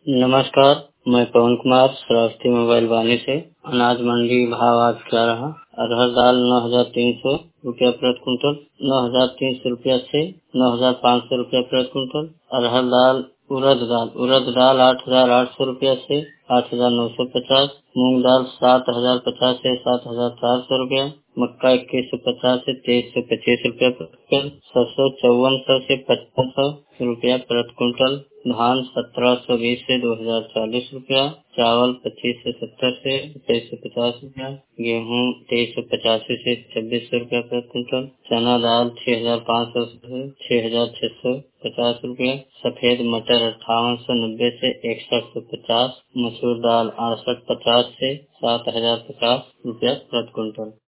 नमस्कार, मैं पवन कुमार श्रावस्ती मोबाइल वाणी से। अनाज मंडी भाव आज क्या रहा? अरहर दाल 9,300 रुपया प्रति क्विंटल, 9,300 रुपया से 9,500 रुपया प्रति क्विंटल। अरहर दाल उड़द दाल 8,800 रुपया से 8,950। मूंग दाल 7,050 से 7,400 रुपया। मक्का 2150 से 2325 रुपया प्रति क्विंटल। सरसों 5400 से 5500 रुपया प्रति क्विंटल। धान 1720 से 2040 रुपया। चावल 25 से 70 से 2350 रुपया। गेहूँ 2385 से 2600 रुपया प्रति क्विंटल। चना दाल 6,500 से 6,650 रुपया। सफेद मटर 5890 से 6150। मसूर दाल 6850 से 7,050 रुपया प्रति क्विंटल।